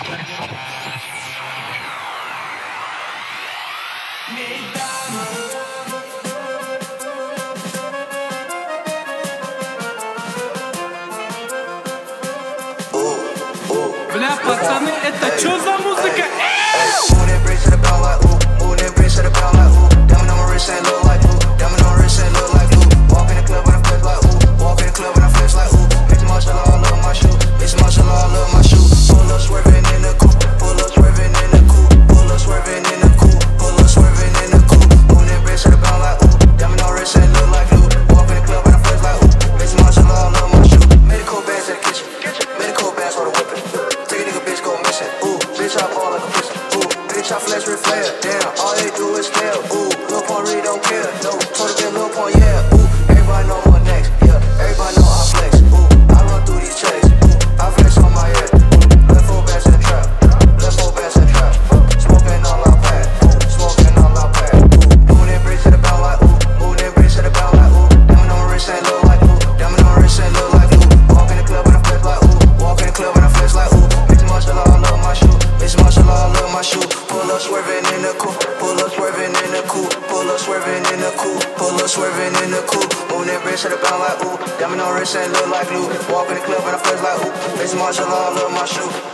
Бля, пацаны, это чё за музыка? Bitch, I flex with flair, damn, all they do is fail, ooh, Lil Pump really don't care, no, told him Lil Pump, yeah, ooh, everybody know what next, yeah, everybody know I flex, ooh, I run through these checks, ooh, I flex on my head, ooh, left foot back to the trap, left foot back to the trap, smoking all our pack, ooh, smoking all our pack, ooh, moving that bridge to the bound like, ooh, moving that bridge to the bound like, ooh, diamond on my wrist ain't look like, ooh, diamond on my wrist ain't look like, ooh, walk in the club and I flex like, ooh, walk in the club and I flex like, ooh, mix martial law, I love my shoe, mix martial law, I love my shoe. Pull up swerving in the coupe, pull up swerving in the coupe, pull up swerving in the coupe, pull up swerving in the coupe. Moving that wrist to the bound like ooh, diamond on wrist ain't look like glue. Walk in the club and I flex like ooh, mix martial law, I love my shoe.